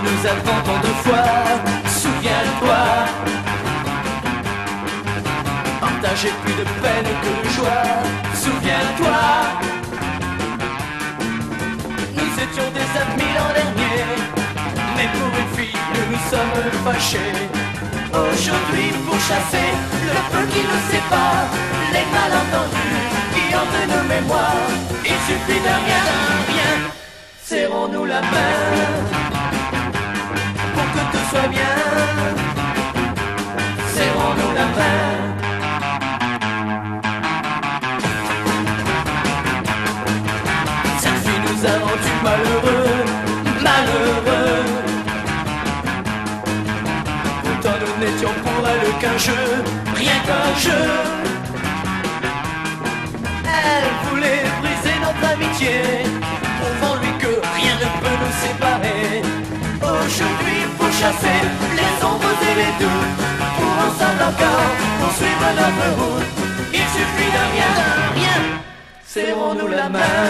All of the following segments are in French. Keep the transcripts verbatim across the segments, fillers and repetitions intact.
nous avons tant de fois, souviens-toi. Partager plus de peine que de joie, souviens-toi. Nous étions des amis l'an dernier, mais pour une fille nous nous sommes fâchés. Aujourd'hui pour chasser le feu qui nous sépare, les malentendus qui hantent nos mémoires, il suffit de rien, rien. Serrons-nous la main pour que tout soit bien. Serrons-nous la main. Cette fille nous a rendu malheureux, malheureux. Pourtant nous n'étions pour elle qu'un jeu, rien qu'un jeu. Elle voulait briser notre amitié, prouvant lui que rien ne peut nous séparer. Aujourd'hui faut chasser les ombres et les doutes, pour ensemble encore poursuivre notre route. Il suffit de rien, de rien. Serrons-nous la main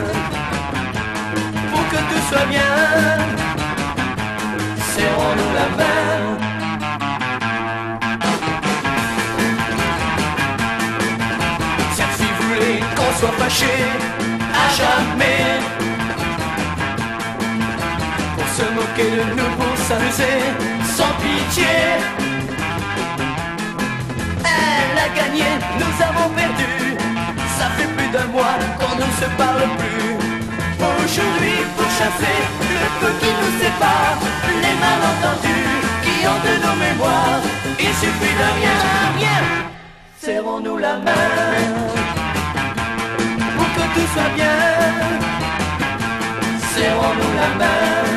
pour que tout soit bien. Serrons-nous la main. Cette fille voulait qu'on soit fâchés à jamais, pour se moquer de nous, pour s'amuser sans pitié. Elle a gagné, nous avons perdu. Ça fait plus d'un mois qu'on ne se parle plus. Aujourd'hui pour chasser le feu qui nous sépare, les malentendus qui hantent nos mémoires, il suffit de rien, rien. Serrons-nous la main pour que tout soit bien. Serrons-nous la main.